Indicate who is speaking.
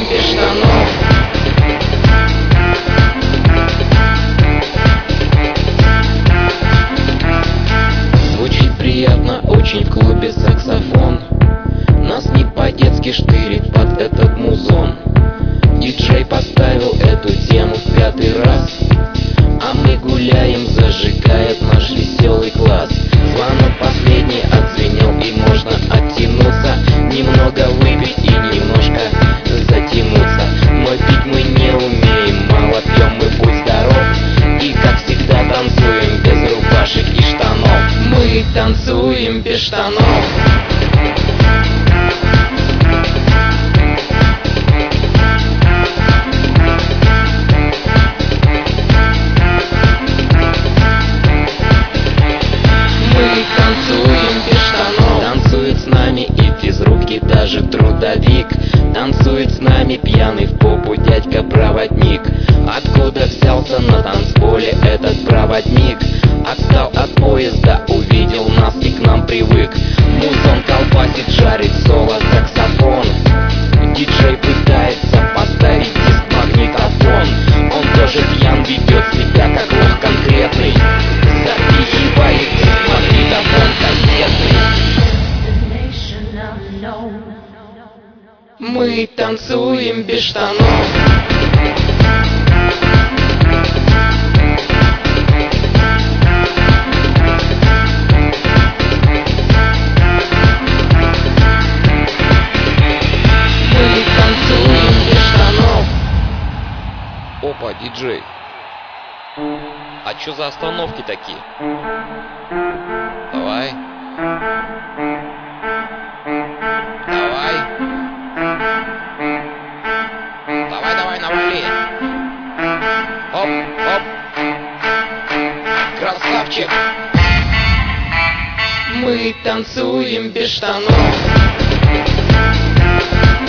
Speaker 1: без штанов. Звучит приятно очень в клубе саксофон. Нас не по-детски штырит под этот музон. Диджей поставил эту тему в 5-й раз, а мы гуляем, зажигает наш веселый класс. Звонок последний отзвенел, и можно оттянуться, немного выпить и немножко затянуться. Но пить мы не умеем, мало пьем мы, будь здоров. И как всегда танцуем без рубашек и штанов. Мы танцуем без штанов. Танцует с нами и физрук, и даже трудовик. Танцует с нами пьяный в попу дядька-проводник. Откуда взялся на танцполе этот проводник? Отстал от поезда, увидел нас и к нам привык. Музон колбасит, жарит соло, саксофон. Диджей пытается поставить диск в магнитофон. Он тоже пьян, ведет себя как лох конкретный. Запихивает диск в магнитофон кассетный. Мы танцуем без штанов. Мы танцуем без штанов.
Speaker 2: Опа, диджей. А чё за остановки такие? Давай. Давай. Давай, навали. Оп, оп. Красавчик.
Speaker 1: Мы танцуем без штанов.